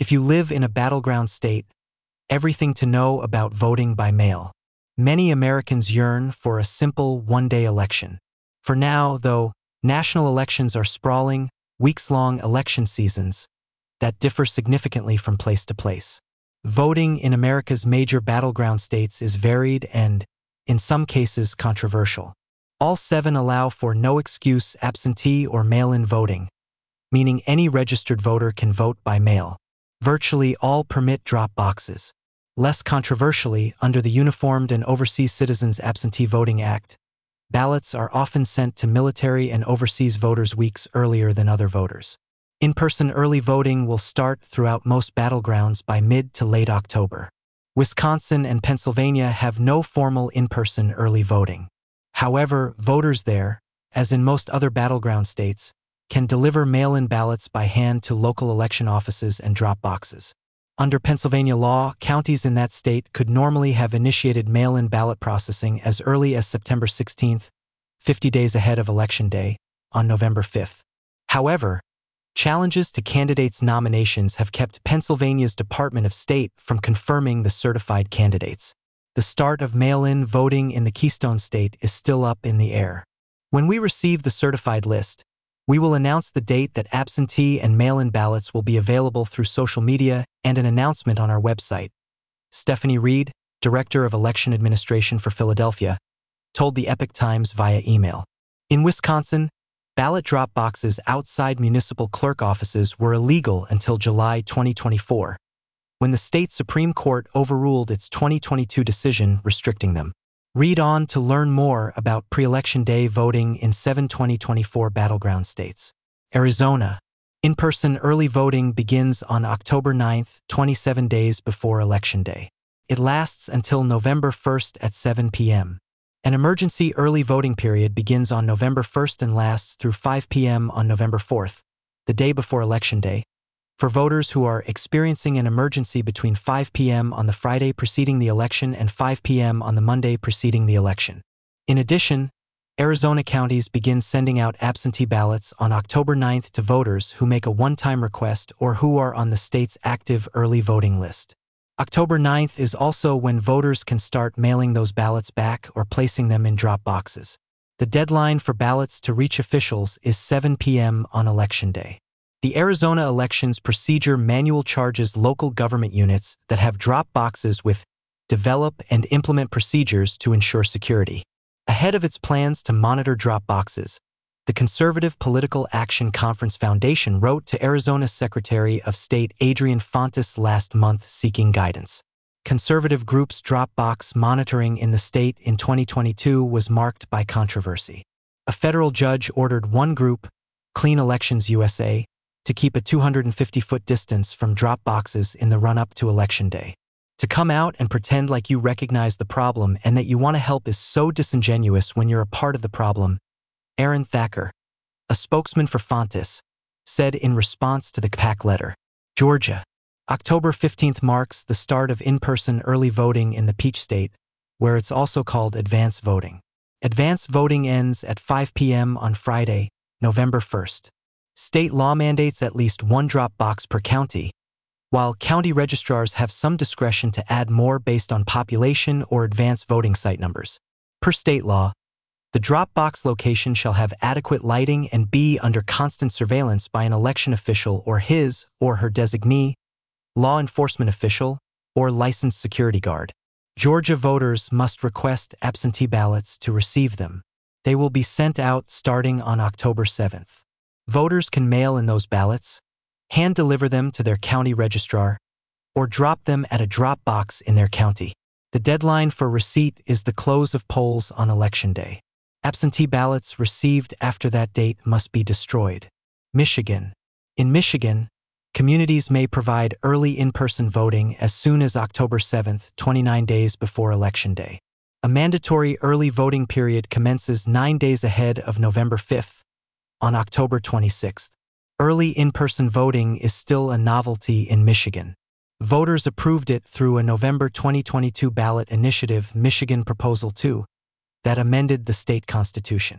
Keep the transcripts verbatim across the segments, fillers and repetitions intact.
If you live in a battleground state, everything to know about voting by mail. Many Americans yearn for a simple one-day election. For now, though, national elections are sprawling, weeks-long election seasons that differ significantly from place to place. Voting in America's major battleground states is varied and, in some cases, controversial. All seven allow for no-excuse absentee or mail-in voting, meaning any registered voter can vote by mail. Virtually all permit drop boxes. Less controversially, under the Uniformed and Overseas Citizens Absentee Voting Act, ballots are often sent to military and overseas voters weeks earlier than other voters. In-person early voting will start throughout most battlegrounds by mid to late October. Wisconsin and Pennsylvania have no formal in-person early voting. However, voters there, as in most other battleground states, can deliver mail-in ballots by hand to local election offices and drop boxes. Under Pennsylvania law, counties in that state could normally have initiated mail-in ballot processing as early as September sixteenth, fifty days ahead of Election Day, on November fifth. However, challenges to candidates' nominations have kept Pennsylvania's Department of State from confirming the certified candidates. The start of mail-in voting in the Keystone State is still up in the air. When we receive the certified list, we will announce the date that absentee and mail-in ballots will be available through social media and an announcement on our website. Stephanie Reed, Director of Election Administration for Philadelphia, told the Epoch Times via email. In Wisconsin, ballot drop boxes outside municipal clerk offices were illegal until July twenty twenty-four, when the state Supreme Court overruled its twenty twenty-two decision restricting them. Read on to learn more about pre-election day voting in seven twenty twenty-four battleground states. Arizona. In-person early voting begins on October ninth, twenty-seven days before Election Day. It lasts until November first at seven p m An emergency early voting period begins on November first and lasts through five p m on November fourth, the day before Election Day, for voters who are experiencing an emergency between five p m on the Friday preceding the election and five p m on the Monday preceding the election. In addition, Arizona counties begin sending out absentee ballots on October ninth to voters who make a one-time request or who are on the state's active early voting list. October ninth is also when voters can start mailing those ballots back or placing them in drop boxes. The deadline for ballots to reach officials is seven p m on Election Day. The Arizona Elections Procedure Manual charges local government units that have drop boxes with develop and implement procedures to ensure security. Ahead of its plans to monitor drop boxes, the Conservative Political Action Conference Foundation wrote to Arizona's Secretary of State Adrian Fontes last month seeking guidance. Conservative groups' drop box monitoring in the state in twenty twenty-two was marked by controversy. A federal judge ordered one group, Clean Elections U S A, to keep a two hundred fifty foot distance from drop boxes in the run-up to Election Day. To come out and pretend like you recognize the problem and that you want to help is so disingenuous when you're a part of the problem, Aaron Thacker, a spokesman for Fontes, said in response to the PAC letter. Georgia. October fifteenth marks the start of in-person early voting in the Peach State, where it's also called advance voting. Advance voting ends at five p m on Friday, November first. State law mandates at least one drop box per county, while county registrars have some discretion to add more based on population or advance voting site numbers. Per state law, the drop box location shall have adequate lighting and be under constant surveillance by an election official or his or her designee, law enforcement official, or licensed security guard. Georgia voters must request absentee ballots to receive them. They will be sent out starting on October seventh. Voters can mail in those ballots, hand-deliver them to their county registrar, or drop them at a drop box in their county. The deadline for receipt is the close of polls on Election Day. Absentee ballots received after that date must be destroyed. Michigan. In Michigan, communities may provide early in-person voting as soon as October seventh, twenty-nine days before Election Day. A mandatory early voting period commences nine days ahead of November fifth, on October twenty-sixth. Early in-person voting is still a novelty in Michigan. Voters approved it through a November twenty twenty-two ballot initiative, Michigan Proposal two, that amended the state constitution.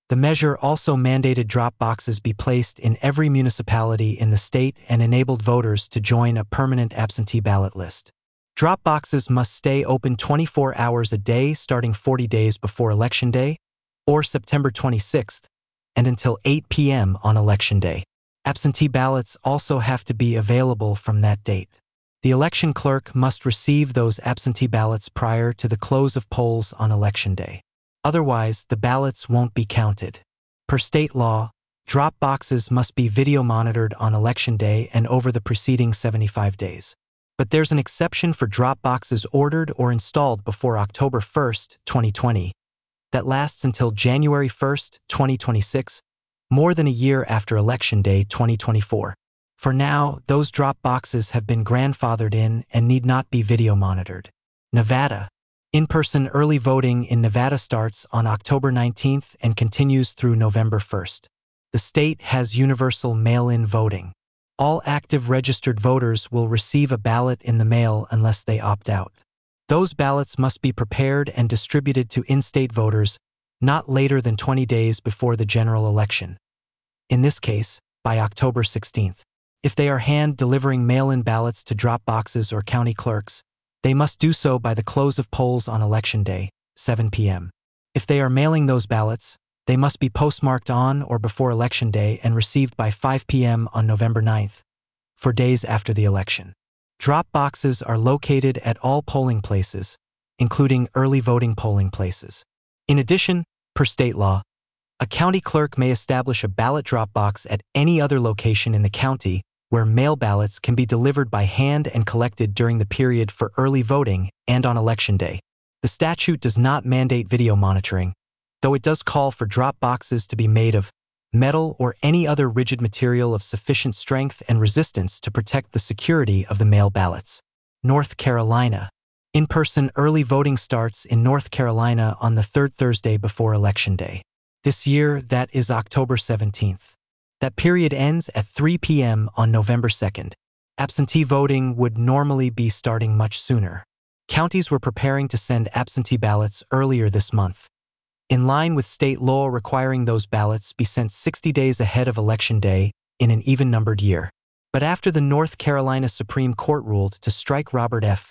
The measure also mandated drop boxes be placed in every municipality in the state and enabled voters to join a permanent absentee ballot list. Drop boxes must stay open twenty-four hours a day starting forty days before Election Day, or September twenty-sixth, and until eight p m on Election Day. Absentee ballots also have to be available from that date. The election clerk must receive those absentee ballots prior to the close of polls on Election Day. Otherwise, the ballots won't be counted. Per state law, drop boxes must be video monitored on Election Day and over the preceding seventy-five days. But there's an exception for drop boxes ordered or installed before October first, twenty twenty, that lasts until January first, twenty twenty-six, more than a year after Election Day twenty twenty-four. For now, those drop boxes have been grandfathered in and need not be video monitored. Nevada. In-person early voting in Nevada starts on October nineteenth and continues through November first. The state has universal mail-in voting. All active registered voters will receive a ballot in the mail unless they opt out. Those ballots must be prepared and distributed to in-state voters not later than twenty days before the general election. In this case, by October sixteenth. If they are hand-delivering mail-in ballots to drop boxes or county clerks, they must do so by the close of polls on Election Day, seven p m If they are mailing those ballots, they must be postmarked on or before Election Day and received by five p m on November ninth, for days after the election. Drop boxes are located at all polling places, including early voting polling places. In addition, per state law, a county clerk may establish a ballot drop box at any other location in the county where mail ballots can be delivered by hand and collected during the period for early voting and on Election Day. The statute does not mandate video monitoring, though it does call for drop boxes to be made of metal or any other rigid material of sufficient strength and resistance to protect the security of the mail ballots. North Carolina. In-person early voting starts in North Carolina on the third Thursday before Election Day. This year, that is October seventeenth. That period ends at three p m on November second. Absentee voting would normally be starting much sooner. Counties were preparing to send absentee ballots earlier this month, in line with state law requiring those ballots be sent sixty days ahead of Election Day in an even-numbered year. But after the North Carolina Supreme Court ruled to strike Robert F.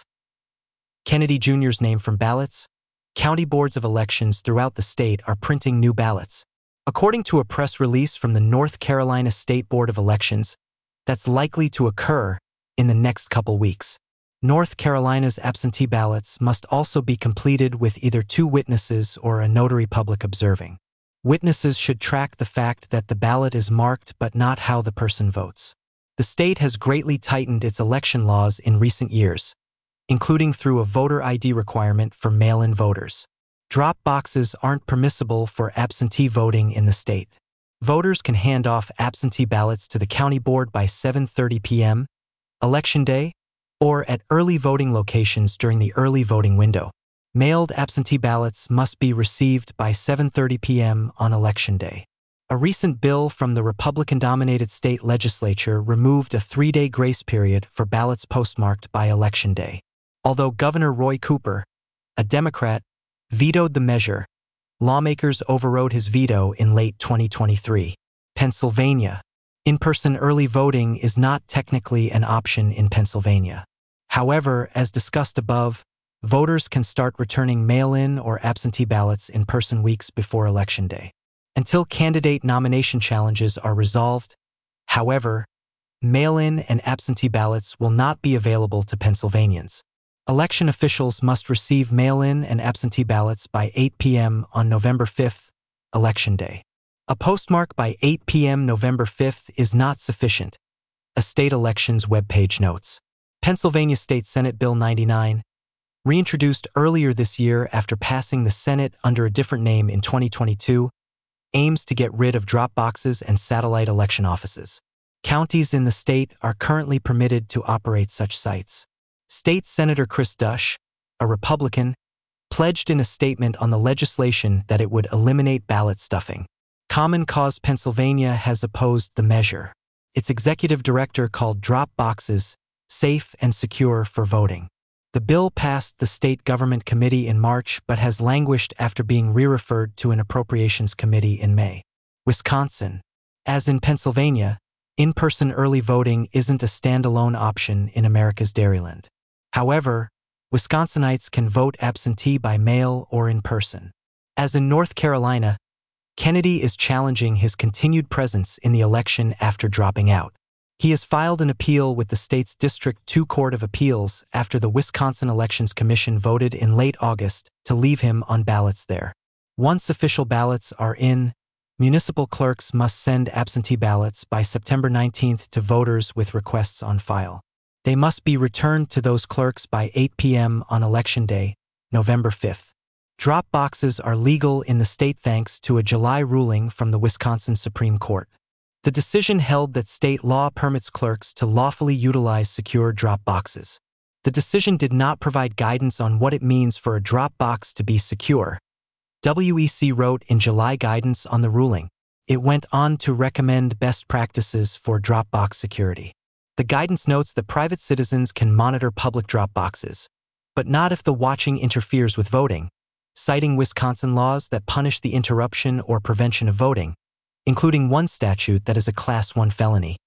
Kennedy Junior's name from ballots, county boards of elections throughout the state are printing new ballots. According to a press release from the North Carolina State Board of Elections, that's likely to occur in the next couple weeks. North Carolina's absentee ballots must also be completed with either two witnesses or a notary public observing. Witnesses should track the fact that the ballot is marked but not how the person votes. The state has greatly tightened its election laws in recent years, including through a voter I D requirement for mail-in voters. Drop boxes aren't permissible for absentee voting in the state. Voters can hand off absentee ballots to the county board by seven thirty p m Election Day, or at early voting locations during the early voting window. Mailed absentee ballots must be received by seven thirty p m on Election Day. A recent bill from the Republican-dominated state legislature removed a three-day grace period for ballots postmarked by Election Day. Although Governor Roy Cooper, a Democrat, vetoed the measure, lawmakers overrode his veto in late twenty twenty-three. Pennsylvania. In-person early voting is not technically an option in Pennsylvania. However, as discussed above, voters can start returning mail-in or absentee ballots in person weeks before Election Day. Until candidate nomination challenges are resolved, however, mail-in and absentee ballots will not be available to Pennsylvanians. Election officials must receive mail-in and absentee ballots by eight p m on November fifth, Election Day. A postmark by eight p m November fifth is not sufficient, a state elections webpage notes. Pennsylvania State Senate Bill ninety-nine, reintroduced earlier this year after passing the Senate under a different name in twenty twenty-two, aims to get rid of drop boxes and satellite election offices. Counties in the state are currently permitted to operate such sites. State Senator Chris Dush, a Republican, pledged in a statement on the legislation that it would eliminate ballot stuffing. Common Cause Pennsylvania has opposed the measure. Its executive director called drop boxes safe and secure for voting. The bill passed the state government committee in March but has languished after being re-referred to an appropriations committee in May. Wisconsin. As in Pennsylvania, in-person early voting isn't a standalone option in America's Dairyland. However, Wisconsinites can vote absentee by mail or in person. As in North Carolina, Kennedy is challenging his continued presence in the election after dropping out. He has filed an appeal with the state's District two Court of Appeals after the Wisconsin Elections Commission voted in late August to leave him on ballots there. Once official ballots are in, municipal clerks must send absentee ballots by September nineteenth to voters with requests on file. They must be returned to those clerks by eight p m on Election Day, November fifth. Drop boxes are legal in the state thanks to a July ruling from the Wisconsin Supreme Court. The decision held that state law permits clerks to lawfully utilize secure drop boxes. The decision did not provide guidance on what it means for a drop box to be secure. W E C wrote in July guidance on the ruling. It went on to recommend best practices for drop box security. The guidance notes that private citizens can monitor public drop boxes, but not if the watching interferes with voting, citing Wisconsin laws that punish the interruption or prevention of voting, including one statute that is a Class one felony.